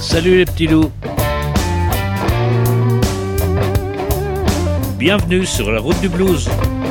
Salut les petits loups. Bienvenue sur la route du blues.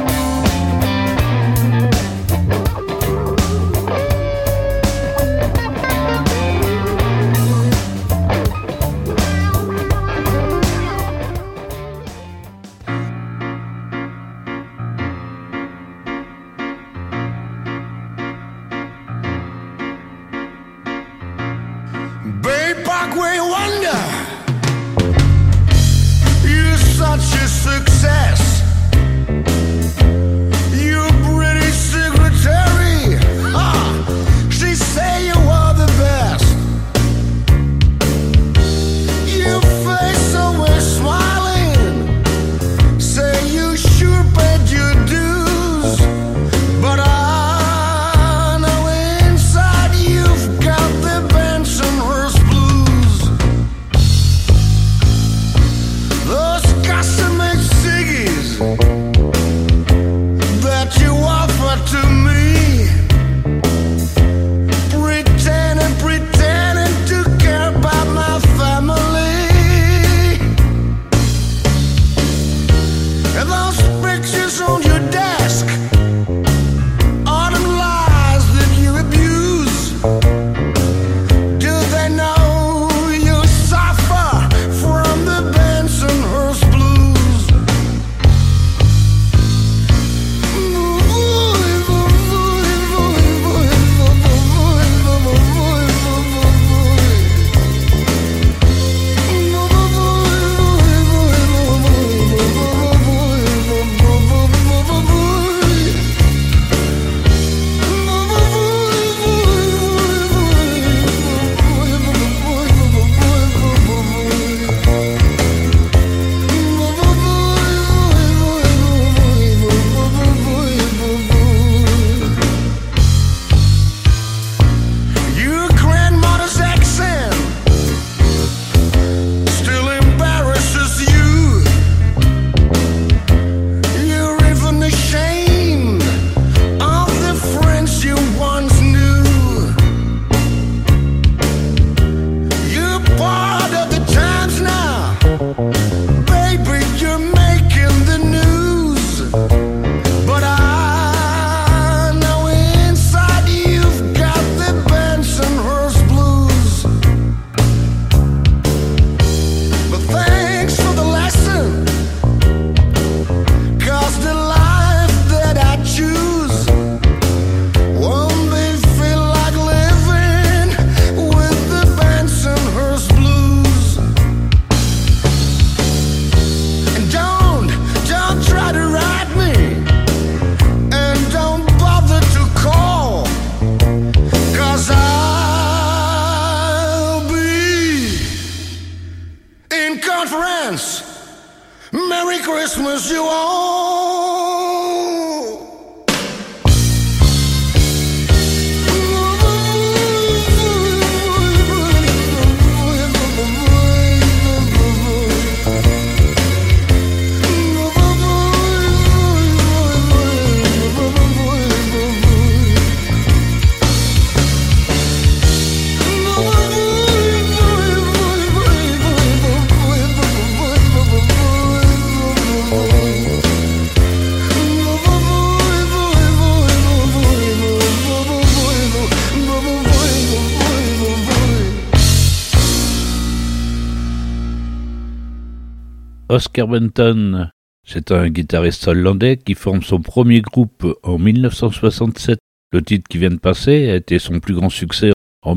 Oscar Benton, c'est un guitariste hollandais qui forme son premier groupe en 1967. Le titre qui vient de passer a été son plus grand succès. En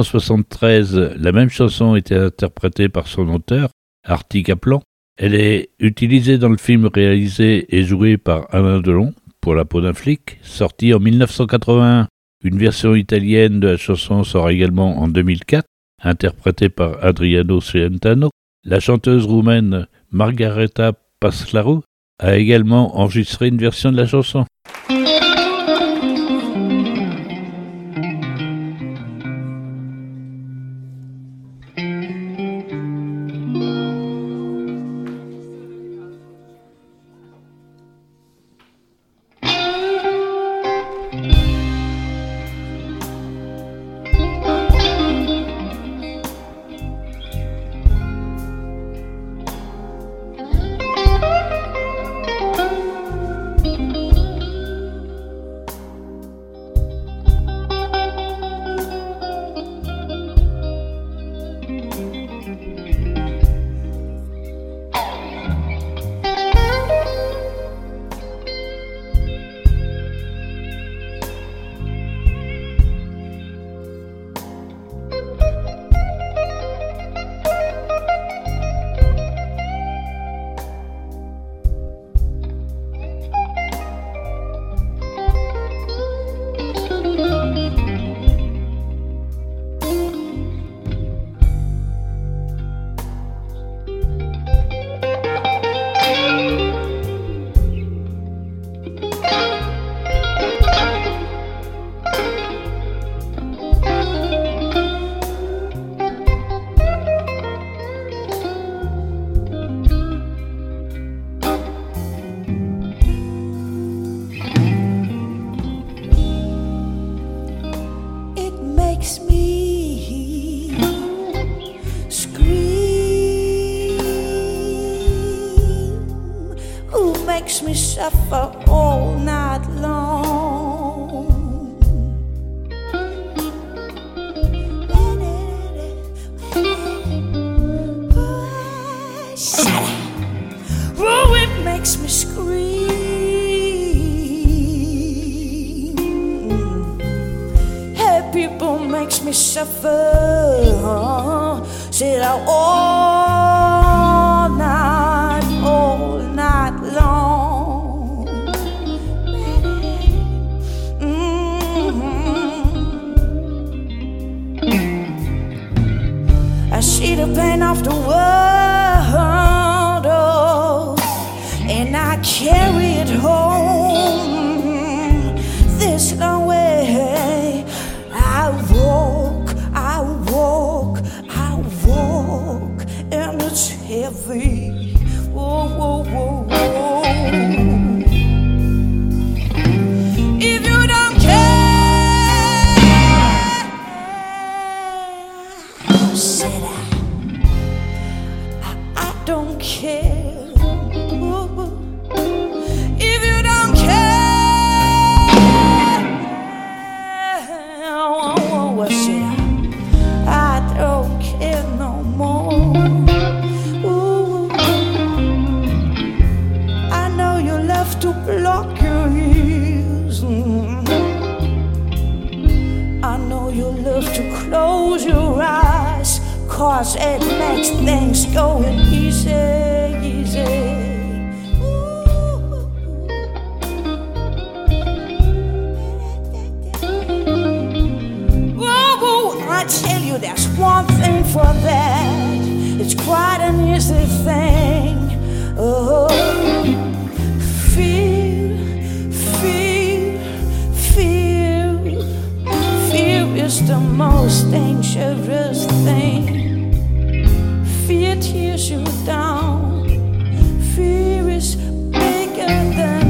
1973, la même chanson était interprétée par son auteur, Artie Kaplan. Elle est utilisée dans le film réalisé et joué par Alain Delon, Pour la peau d'un flic, sorti en 1981. Une version italienne de la chanson sort également en 2004, interprétée par Adriano Celentano. La chanteuse roumaine Margareta Paslaru a également enregistré une version de la chanson. makes me scream? Who makes me suffer all night long? Shut up. Oh, it makes me scream. Hey, people makes me suffer. Sit out all night long. I see the pain of the world, oh, and I carry it home this long way. I walk, and it's heavy. Whoa, whoa, whoa, whoa. If you don't care, sit down. I don't care. If you don't care, what's it? I don't care no more. Ooh. I know you love to block your ears. I know you love to close your eyes, 'cause it makes things going easy, easy. I tell you, there's one thing for that. It's quite an easy thing. Oh, fear, fear, fear. Fear is the most dangerous thing. Fear tears you down. Fear is bigger than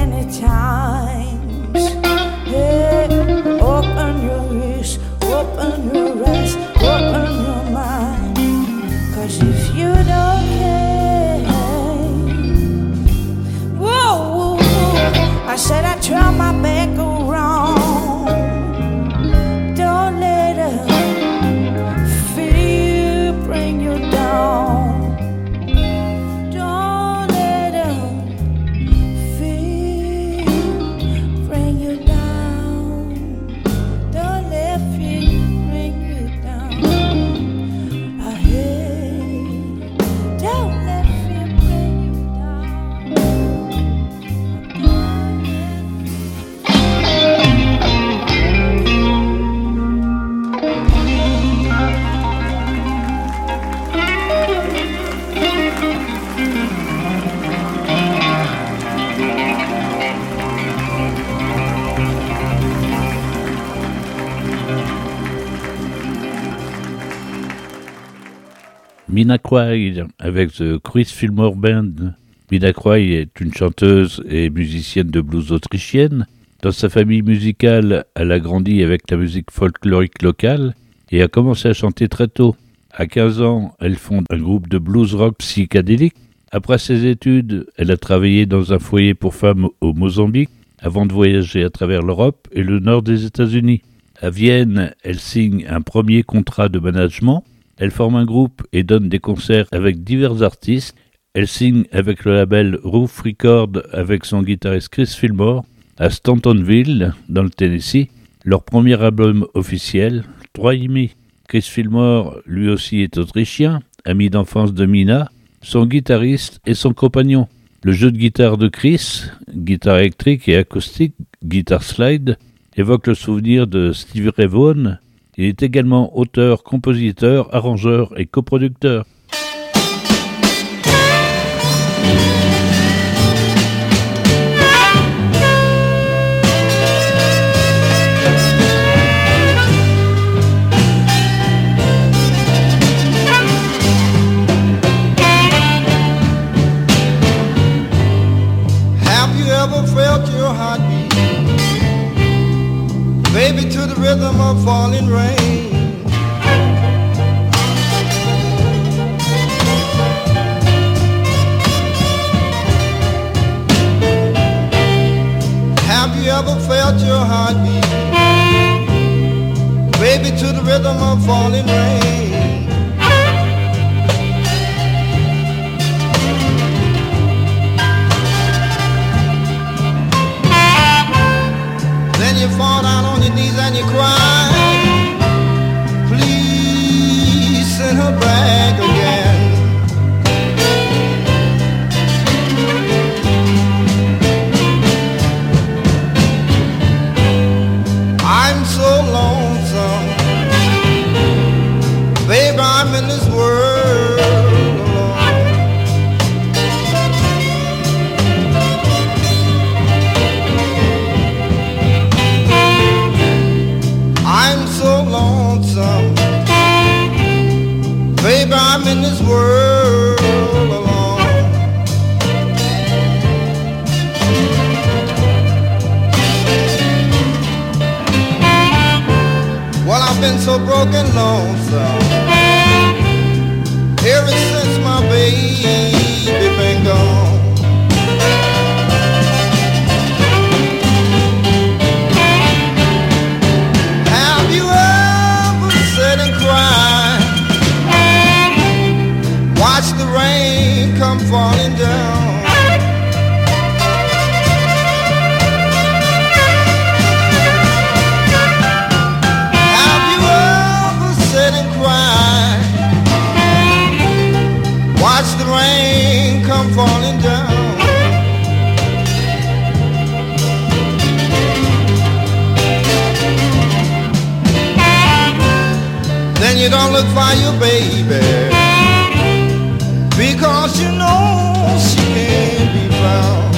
many times. Hey, open your ears, open your eyes, open your mind. 'Cause if you don't care, whoa, whoa, whoa, I said I turn my back around. Don't let her fear bring you down. Don't let her fear bring you down. Don't let fear bring you down. I hate. Don't let fear bring you Mina Quayle avec The Chris Fillmore Band. Mina Quayle est une chanteuse et musicienne de blues autrichienne. Dans sa famille musicale, elle a grandi avec la musique folklorique locale et a commencé à chanter très tôt. À 15 ans, elle fonde un groupe de blues rock psychédélique. Après ses études, elle a travaillé dans un foyer pour femmes au Mozambique avant de voyager à travers l'Europe et le nord des États-Unis. À Vienne, elle signe un premier contrat de management. Elle forme un groupe et donne des concerts avec divers artistes. Elle signe avec le label Roof Records avec son guitariste Chris Fillmore à Stantonville, dans le Tennessee. Leur premier album officiel, 3,5. Chris Fillmore, lui aussi, est autrichien, ami d'enfance de Mina, son guitariste et son compagnon. Le jeu de guitare de Chris, guitare électrique et acoustique, guitare slide, évoque le souvenir de Stevie Ray Vaughan. Il est également auteur, compositeur, arrangeur et coproducteur. Have you ever felt your heartbeat? Baby, to the rhythm of falling rain. Have you ever felt your heartbeat? Baby, to the rhythm of falling rain. Then you fall down on your knees and you cry. Please send her back again. I'm so lonesome, baby, I'm in this world alone. I'm so lonesome, baby, I'm in this world alone. Well, I've been so broken lonesome ever since my baby been gone. Have you ever sat and cried? Watch the rain come falling down. Have you ever sat and cried? Watch the rain come falling down. Then you don't look for your baby, because you know she can't be found.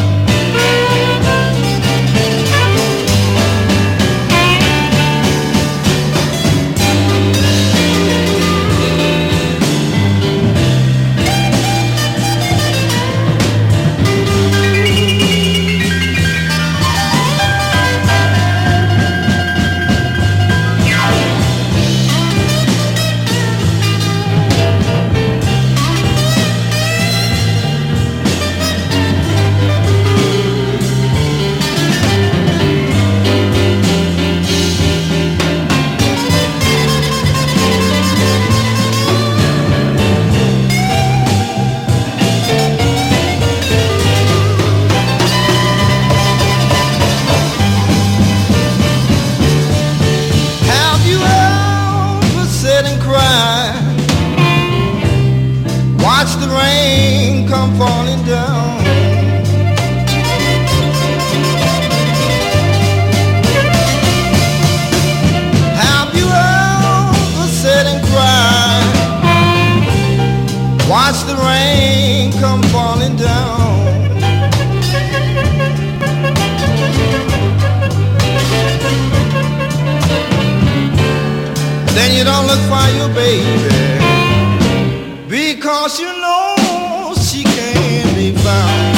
you don't look for your baby, because you know she can't be found.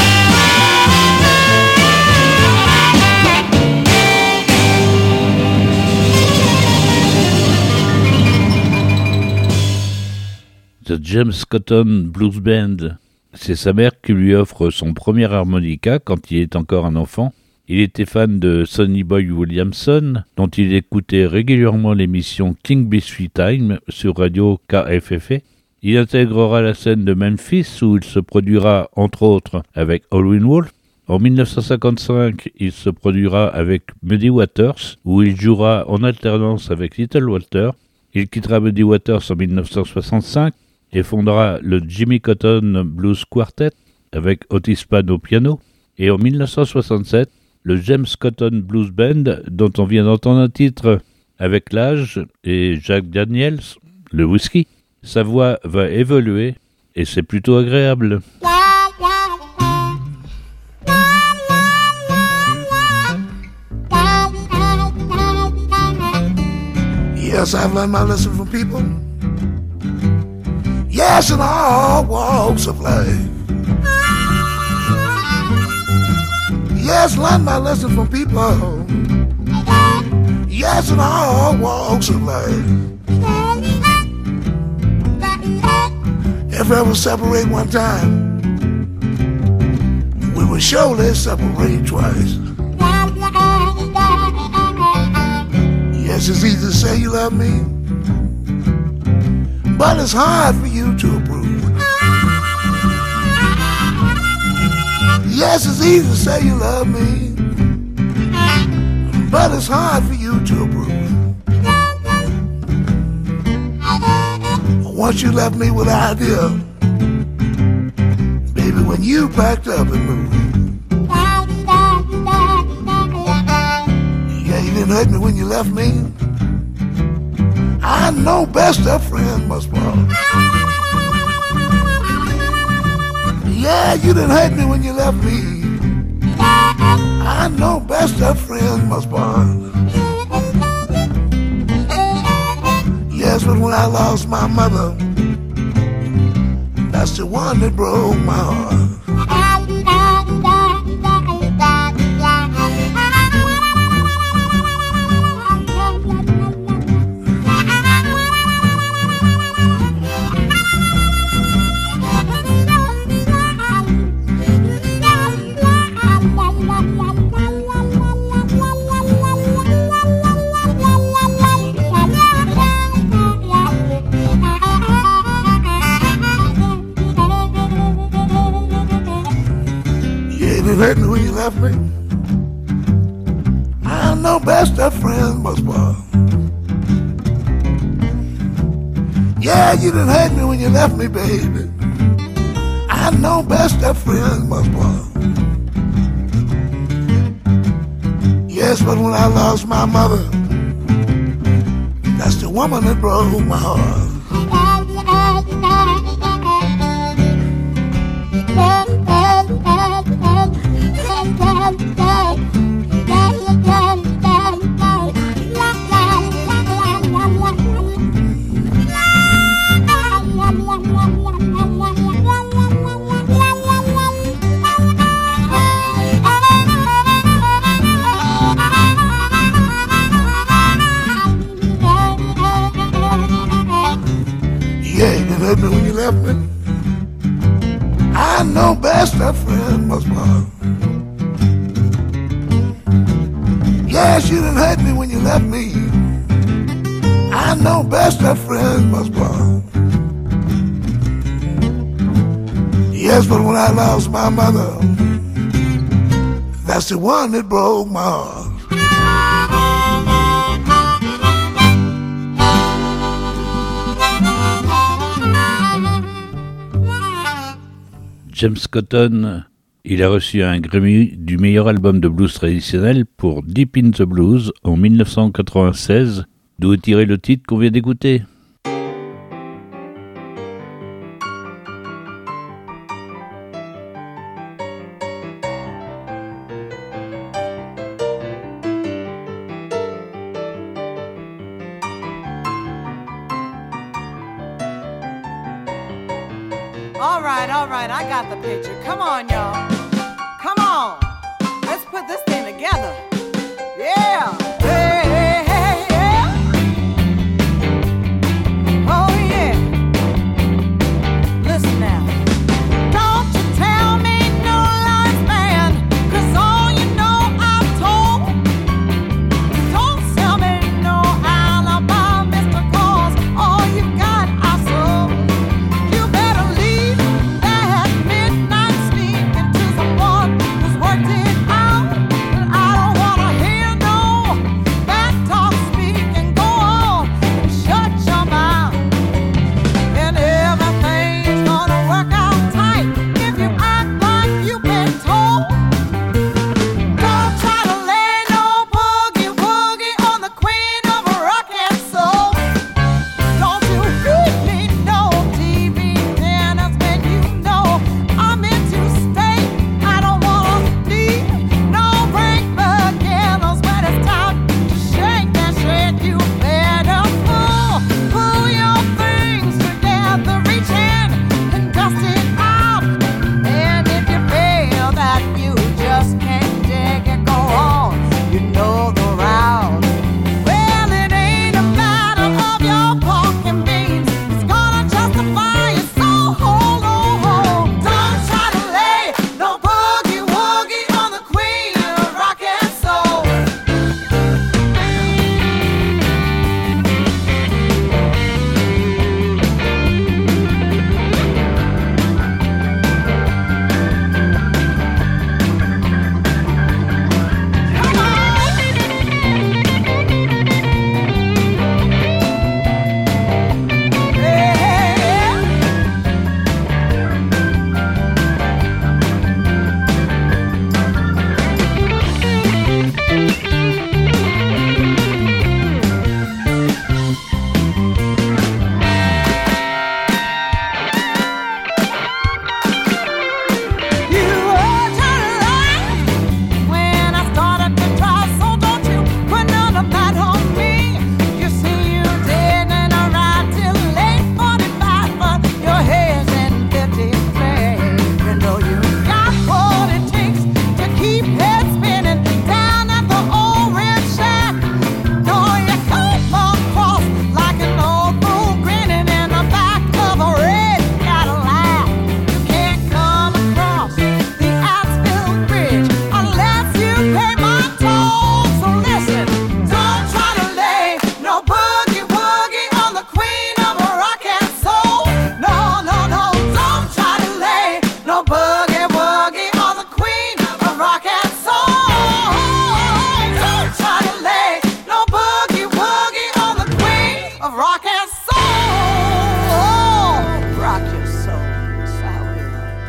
The James Cotton Blues Band. C'est sa mère qui lui offre son premier harmonica quand il est encore un enfant. Il était fan de Sonny Boy Williamson, dont il écoutait régulièrement l'émission King Biscuit Time sur radio KFFE. Il intégrera la scène de Memphis où il se produira entre autres avec Howlin' Wolf. En 1955, il se produira avec Muddy Waters où il jouera en alternance avec Little Walter. Il quittera Muddy Waters en 1965 et fondera le Jimmy Cotton Blues Quartet avec Otis Spann au piano. Et en 1967, le James Cotton Blues Band, dont on vient d'entendre un titre avec l'âge, et Jack Daniels, le whisky. Sa voix va évoluer et c'est plutôt agréable. Yes, I've learned my lesson from people. Yes, in all walks of life. Yes, learned my lesson from people. Yes, in all walks of life. If I ever separate one time, we will surely separate twice. Yes, it's easy to say you love me, but it's hard for you to approve. Yes, it's easy to say you love me, but it's hard for you to approve. Once you left me with an idea, baby, when you packed up and moved. Yeah, you didn't hurt me when you left me. I know best a friend must part. Yeah, you didn't hurt me when you left me. I know best a friend must part. Yes, but when I lost my mother, that's the one that broke my heart. You hurt me when you left me. I know best a friend must part. Yeah, you didn't hurt me when you left me, baby. I know best a friend must part. Yes, but when I lost my mother, that's the woman that broke my heart. Hurt me when you left me. I know best a friend must part. Yes, you didn't hurt me when you left me. I know best a friend must part. Yes, but when I lost my mother, that's the one that broke my heart. James Cotton, il a reçu un Grammy du meilleur album de blues traditionnel pour Deep in the Blues en 1996, d'où est tiré le titre qu'on vient d'écouter. All right, I got the picture. Come on, y'all. Come on. Let's put this thing together. Yeah. Hey, hey, hey, yeah. Oh, yeah. Listen now. Don't you tell me no lies, man, 'cause all you know I've told. Don't sell me no alibi, Mr. Cause all you got I sold. You better leave that midnight sneak into someone who's worked it out. And I don't wanna hear no back talk, speak and go on and shut your mouth. And everything's gonna work out tight if you act like you've been told. Don't try to lay no boogie woogie on the queen of rock and soul. Don't you feed me no TV dinners when you know I'm in to stay. I don't wanna leave no break beginners when it's time to shake that shit. You better pull your things together, reach in and dust it out. And if you feel that you just can't dig it, go on, you know the route. Well, it ain't a matter of your pork and beans, it's gonna justify your soul. Don't try to lay no boogie woogie on the queen of rock and soul. Come on. You were trying to lie when I started to try, so don't you put none of that on me. You see you didn't arrive till late 45, but your head's in 53. You know you got what it takes to keep head spinning down at the old red shack. No, you come across like an old fool grinning in the back of a red Cadillac. You can't come across the Asfield Bridge unless you pay my toll. So listen, don't try to lay no boogie woogie on the queen of rock and soul. No, don't try to lay no boogie woogie on the queen of rock and soul. Don't try to lay no boogie woogie on the queen of rock and soul. Rock your soul, Sally.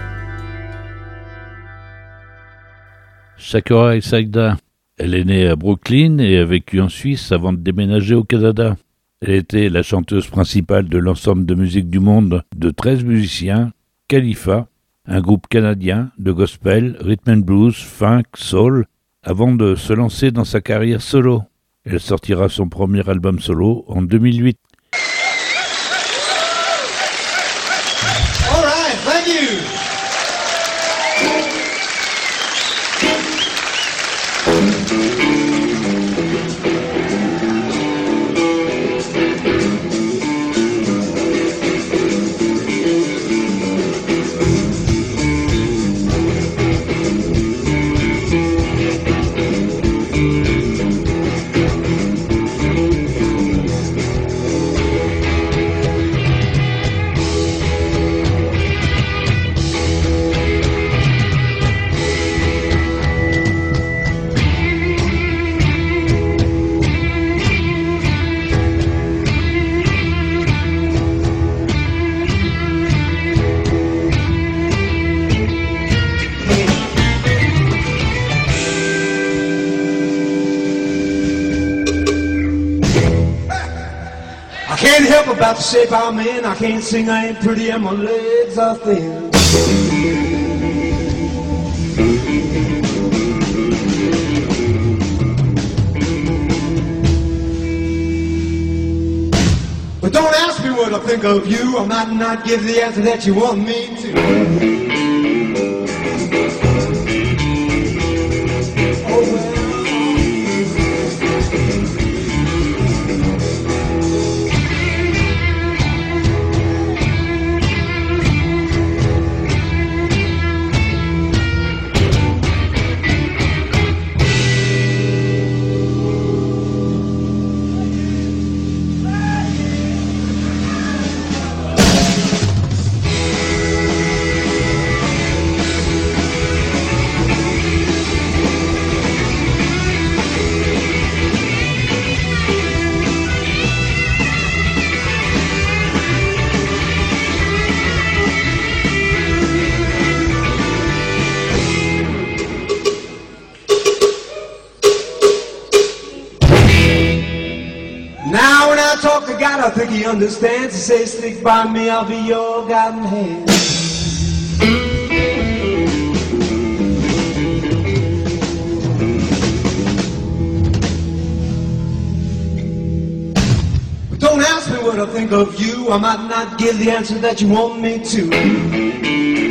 Sakura Saida. Elle est née à Brooklyn et a vécu en Suisse avant de déménager au Canada. Elle était la chanteuse principale de l'ensemble de musique du monde de 13 musiciens, Khalifa, un groupe canadien de gospel, rhythm and blues, funk, soul, avant de se lancer dans sa carrière solo. Elle sortira son premier album solo en 2008. All right, thank you. I can't help about the shape I'm in. I can't sing, I ain't pretty, and my legs are thin. But don't ask me what I think think of you, I might not give the answer that you want me to. Oh well. Now when I talk to God, I think he understands. He says, stick by me, I'll be your guiding hand. But don't ask me what I think of you, I might not give the answer that you want me to.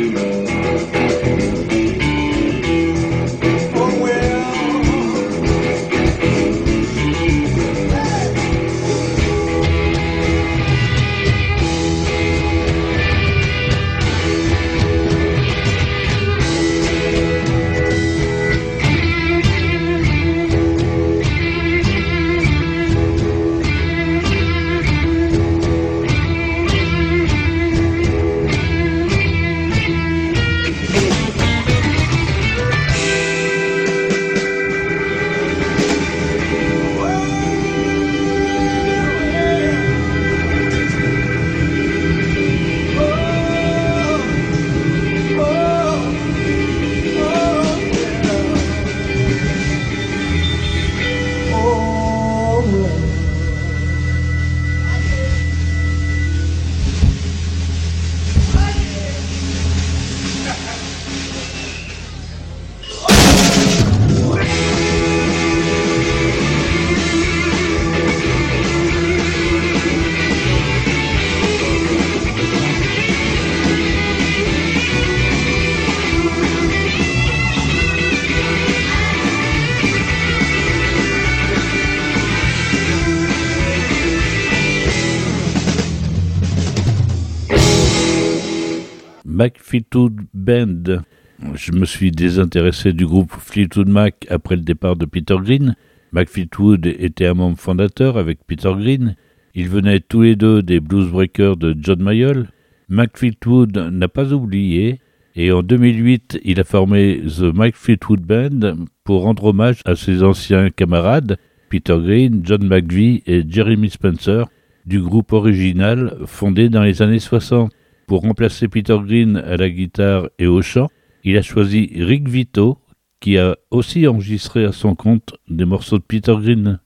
Mac Fleetwood Band. Je me suis désintéressé du groupe Fleetwood Mac après le départ de Peter Green. Mac Fleetwood était un membre fondateur avec Peter Green. Ils venaient tous les deux des Bluesbreakers de John Mayall. Mac Fleetwood n'a pas oublié et en 2008, il a formé The Mac Fleetwood Band pour rendre hommage à ses anciens camarades Peter Green, John McVie et Jeremy Spencer du groupe original fondé dans les années 60. Pour remplacer Peter Green à la guitare et au chant, il a choisi Rick Vito, qui a aussi enregistré à son compte des morceaux de Peter Green.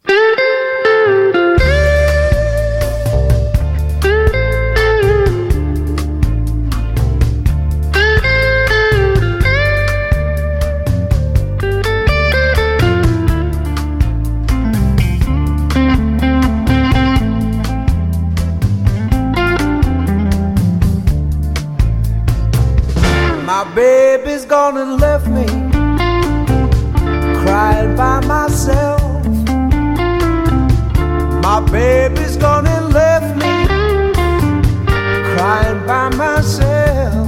My baby's gone and left me, crying by myself. My baby's gone and left me, crying by myself.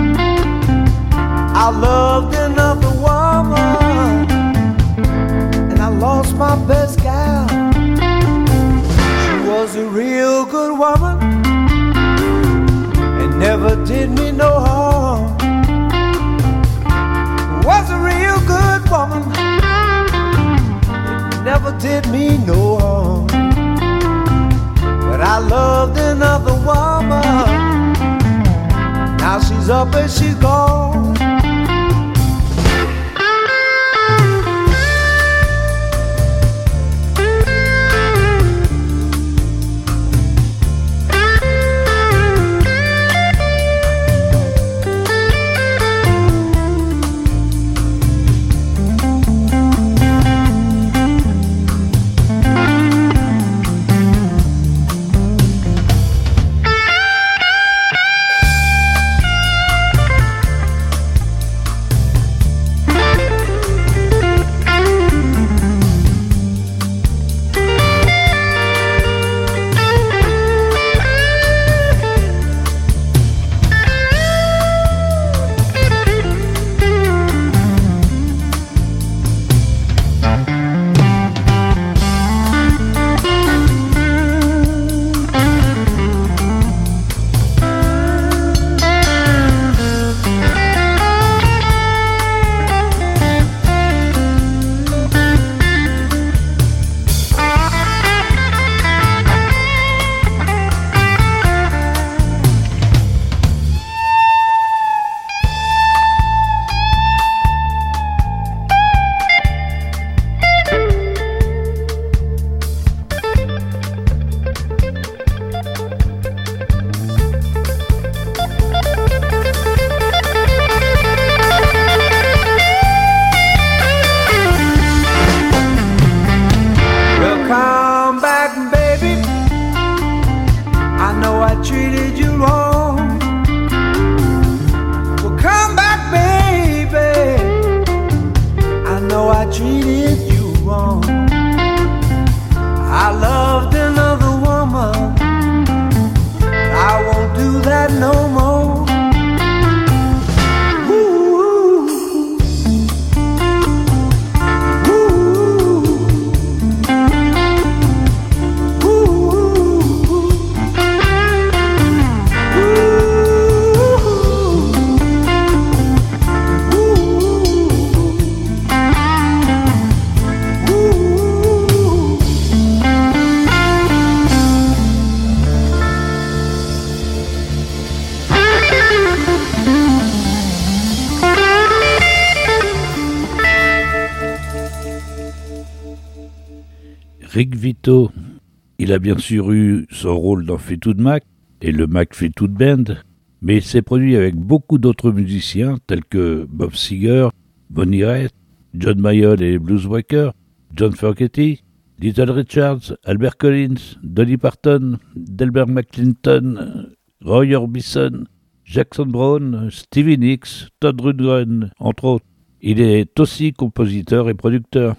I loved another woman, and I lost my best gal. She was a real good woman, and never did me no harm. Was a real good woman, it never did me no harm. But I loved another woman, now she's up and she's gone. did you wrong. I loved another woman. I won't do that no more. Rick Vito, il a bien sûr eu son rôle dans Fleetwood Mac et le Mac Fleetwood Band, mais il s'est produit avec beaucoup d'autres musiciens tels que Bob Seger, Bonnie Raitt, John Mayall et les Bluesbreakers, John Fogerty, Little Richards, Albert Collins, Dolly Parton, Delbert McClinton, Roy Orbison, Jackson Browne, Stevie Nicks, Todd Rundgren, entre autres. Il est aussi compositeur et producteur.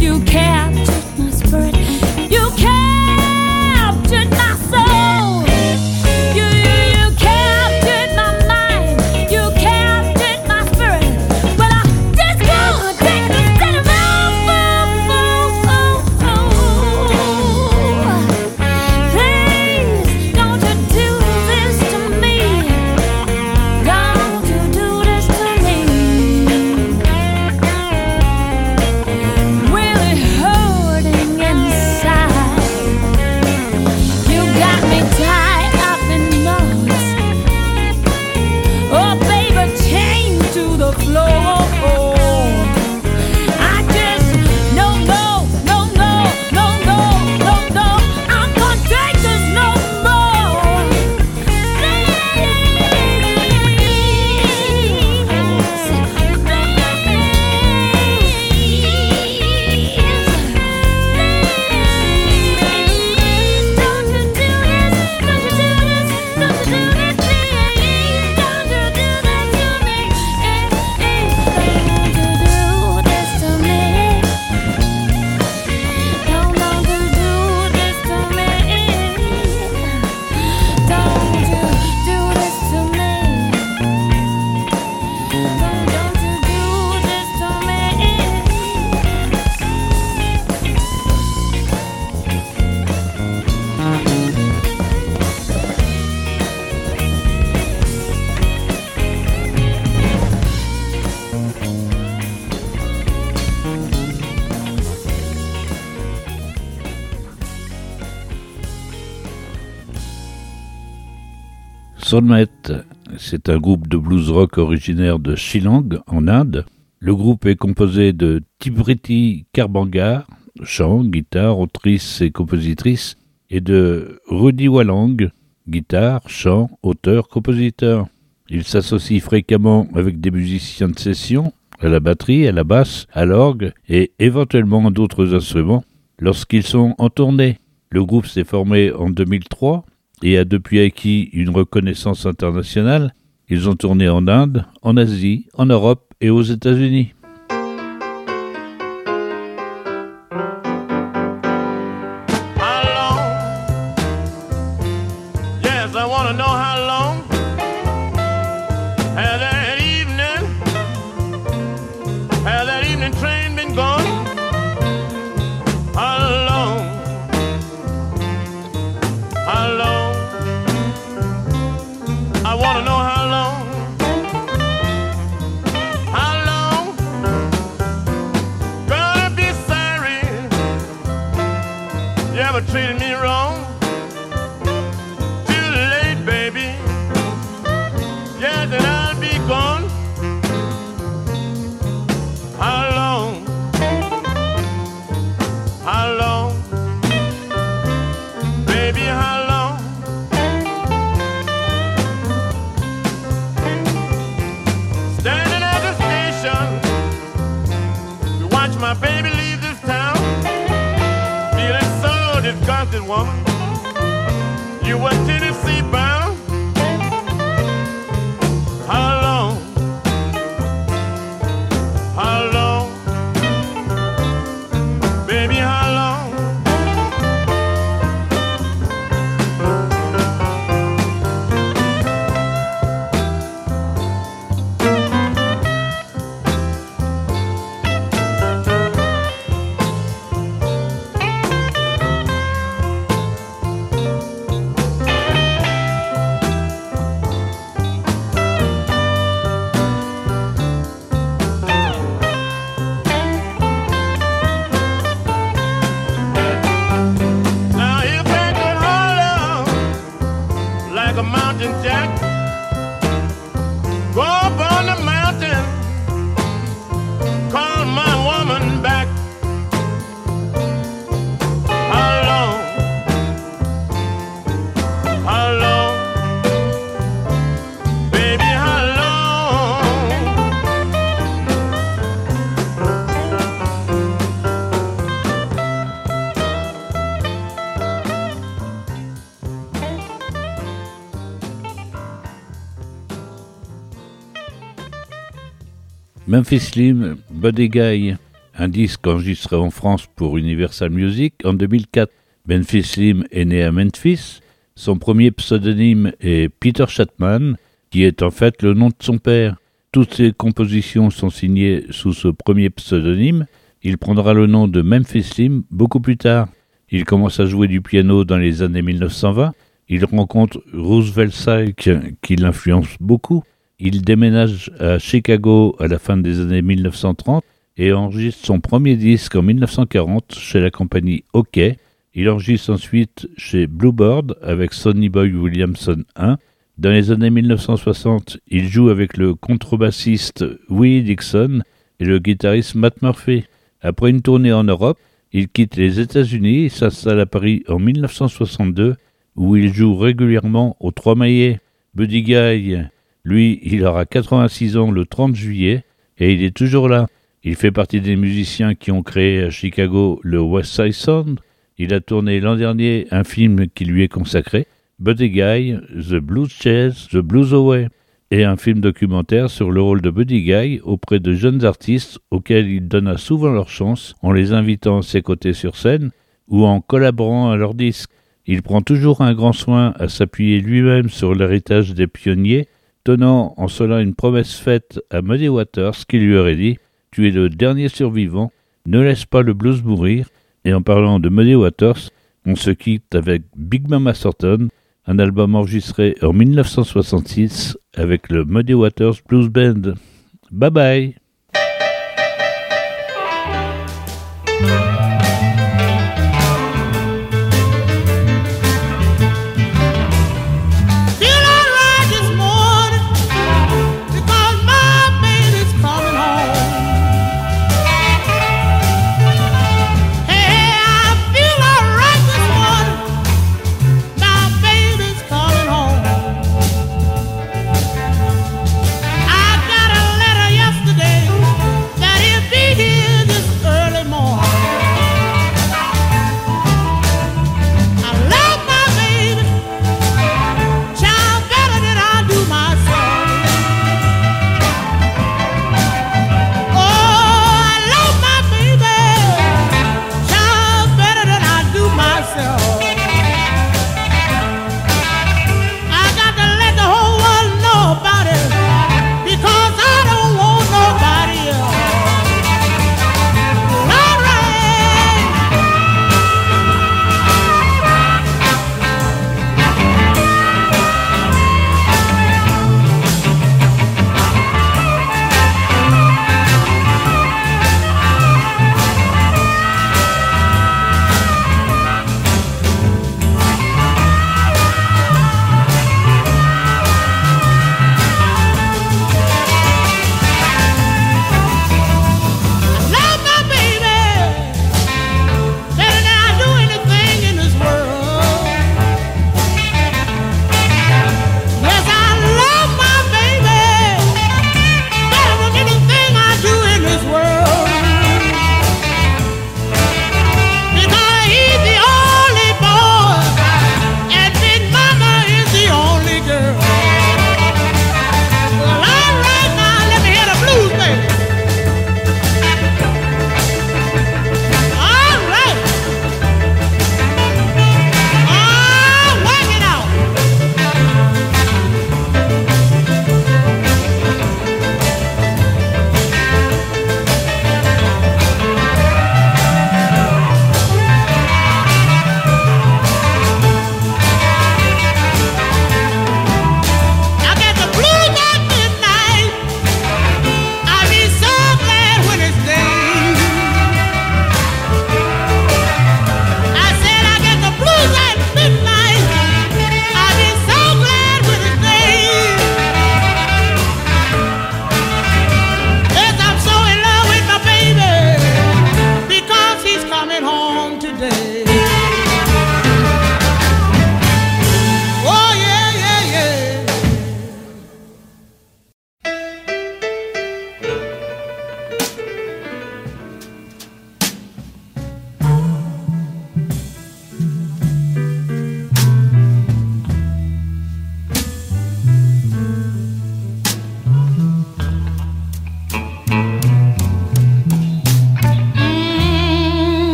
Captured my soul. Soulmate, c'est un groupe de blues rock originaire de Shillong, en Inde. Le groupe est composé de Tipriti Karbangar, chant, guitare, autrice et compositrice, et de Rudy Walang, guitare, chant, auteur, compositeur. Il s'associe fréquemment avec des musiciens de session, à la batterie, à la basse, à l'orgue et éventuellement à d'autres instruments lorsqu'ils sont en tournée. Le groupe s'est formé en 2003 et a depuis acquis une reconnaissance internationale. Ils ont tourné en Inde, en Asie, en Europe et aux États-Unis. Treated me wrong, too late, baby. Yeah, then I'll be gone. How long? How long? Baby, how long? Standing at the station to watch my baby leave this town. Disgusted woman, you were Tennessee bound. How long? How long? Baby, how long? Jack, go up on the mountain, call my woman back. How long? How long? Baby, how long? Memphis Slim, Buddy Guy, un disque enregistré en France pour Universal Music en 2004. Memphis Slim est né à Memphis. Son premier pseudonyme est Peter Chapman, qui est en fait le nom de son père. Toutes ses compositions sont signées sous ce premier pseudonyme. Il prendra le nom de Memphis Slim beaucoup plus tard. Il commence à jouer du piano dans les années 1920. Il rencontre Roosevelt Sykes, qui l'influence beaucoup. Il déménage à Chicago à la fin des années 1930 et enregistre son premier disque en 1940 chez la compagnie OK. Il enregistre ensuite chez Bluebird avec Sonny Boy Williamson 1. Dans les années 1960, il joue avec le contrebassiste Willie Dixon et le guitariste Matt Murphy. Après une tournée en Europe, il quitte les États-Unis et s'installe à Paris en 1962 où il joue régulièrement aux Trois Maillets. Buddy Guy, lui, il aura 86 ans le 30 juillet et il est toujours là. Il fait partie des musiciens qui ont créé à Chicago le West Side Sound. Il a tourné l'an dernier un film qui lui est consacré, Buddy Guy, The Blues Chase, The Blues Away, et un film documentaire sur le rôle de Buddy Guy auprès de jeunes artistes auxquels il donna souvent leur chance en les invitant à ses côtés sur scène ou en collaborant à leurs disques. Il prend toujours un grand soin à s'appuyer lui-même sur l'héritage des pionniers, tenant en cela une promesse faite à Muddy Waters qui lui aurait dit « Tu es le dernier survivant, ne laisse pas le blues mourir ». Et en parlant de Muddy Waters, on se quitte avec Big Mama Thornton, un album enregistré en 1966 avec le Muddy Waters Blues Band. Bye bye. Feel alright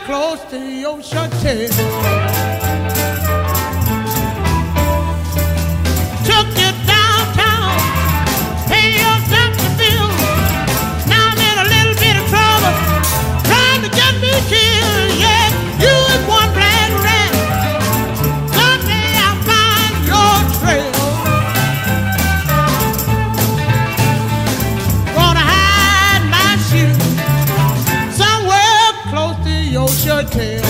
close to your chateau. Took you downtown, pay your doctor bill. Now I'm in a little bit of trouble, trying to get me killed. Yeah, you is one black rat. Someday I'll find your trail. Gonna hide my shoe somewhere close to your chateau.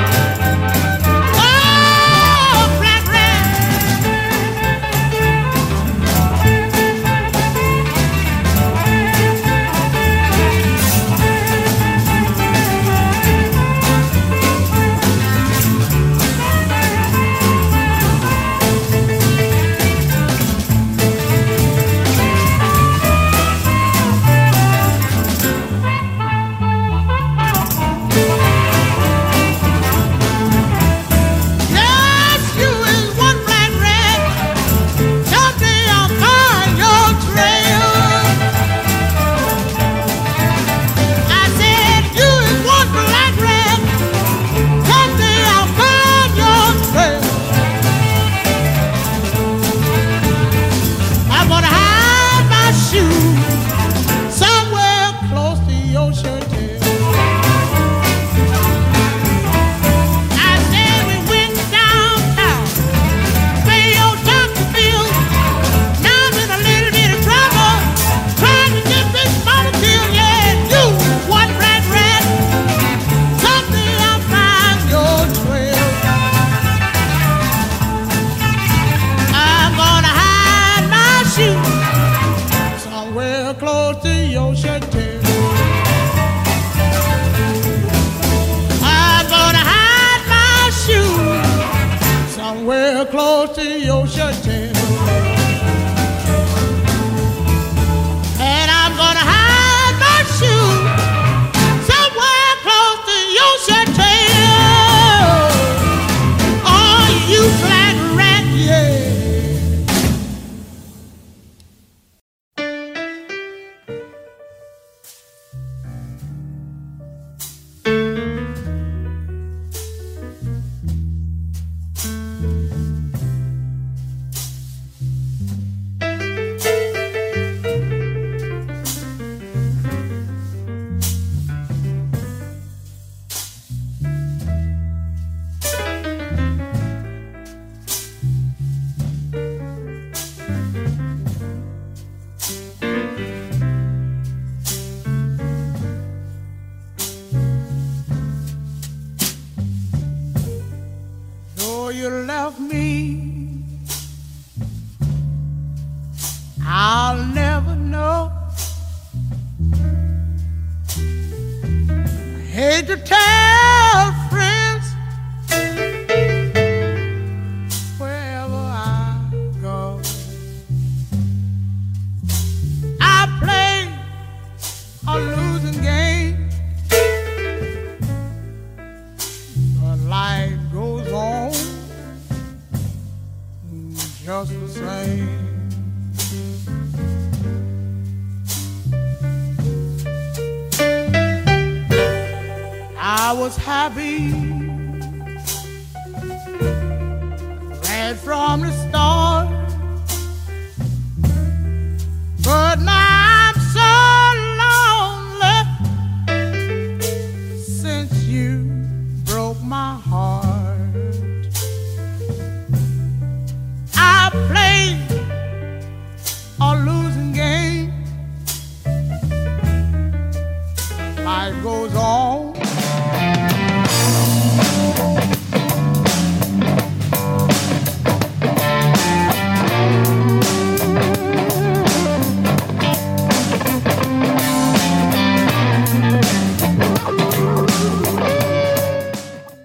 Close to your chateau, and I'm gonna hide my shoe somewhere close to your chateau. Oh, you black rat, yeah. You left me, I'll never know. I hate to tell friends wherever I go. I play a losing game, but life goes on just the same. I was happy right from the start.